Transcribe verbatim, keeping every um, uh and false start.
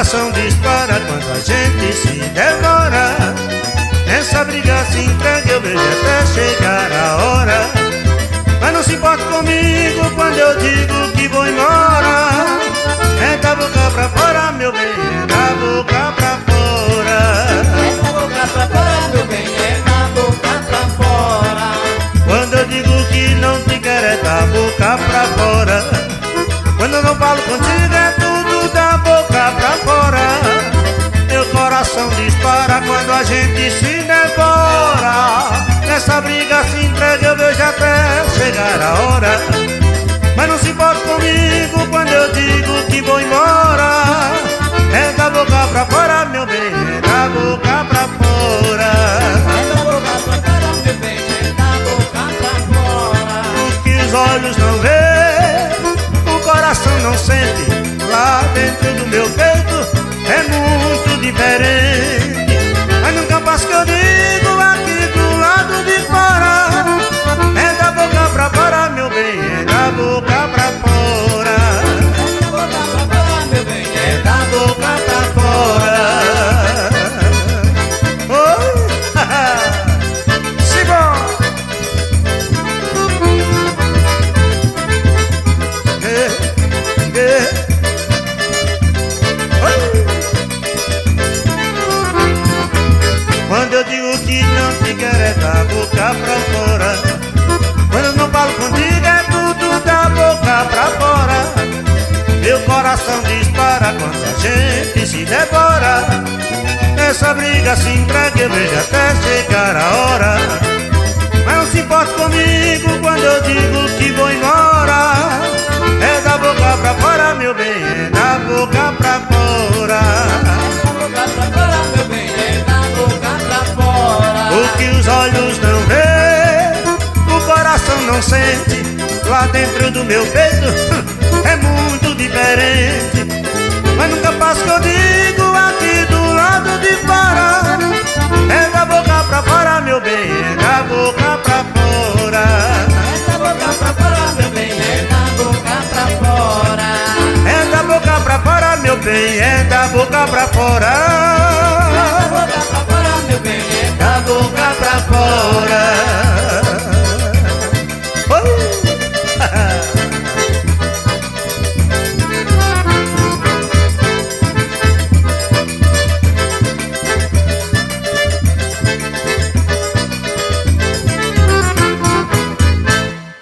coração dispara quando a gente se devora. Nessa briga se entrega, eu vejo até chegar a hora. Mas não se importa comigo quando eu digo que vou embora. É da boca pra fora, meu bem, é da boca pra fora. É da boca pra fora, meu bem, é da boca pra fora. Quando eu digo que não te quero, é da boca pra fora. Quando eu não falo contigo, é tudo da boca pra fora. Meu coração dispara quando a gente se devora. Nessa briga se entrega, eu vejo até chegar a hora. Mas não se importa comigo quando eu digo que vou embora. É da boca pra fora, meu bem, é da boca pra fora. É da boca pra fora, meu bem, é da boca pra fora. O que os olhos não vê, o coração não sente. Lá dentro do meu peito é muito diferente. Mas nunca passa que eu digo aqui do lado de fora. É da boca pra fora, meu bem, é da boca pra fora. É da boca pra fora, meu bem, é da boca pra fora. Oi, simbora! É, é. Oi. Quando eu digo que não te quero, é da boca pra fora. Quando eu não falo contigo, é tudo da boca pra fora. Meu coração dispara quando a gente se devora. Nessa briga se entrega, eu vejo até chegar a hora. Mas não se importa comigo quando eu digo que vou embora. É da boca pra fora, meu bem, é da boca pra fora. É da boca pra fora, meu bem, é da boca pra fora. O que os olhos não vê, o coração não sente. Lá dentro do meu peito é muito diferente. Mas nunca passa que eu digo aqui do lado de fora. É da boca pra fora, meu bem, é da boca pra fora. É da boca pra fora, meu bem, é da boca pra fora. É da boca pra fora, meu bem, é da boca pra fora.